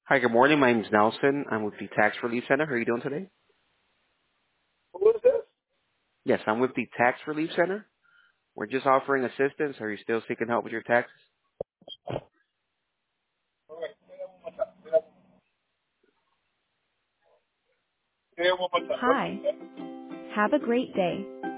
Hi, good morning. My name is Nelson. I'm with the Tax Relief Center. How are you doing today? Who is this? Yes, I'm with the Tax Relief Center. We're just offering assistance. Are you still seeking help with your taxes? All right, say that one more time. What's Hi. Have a great day.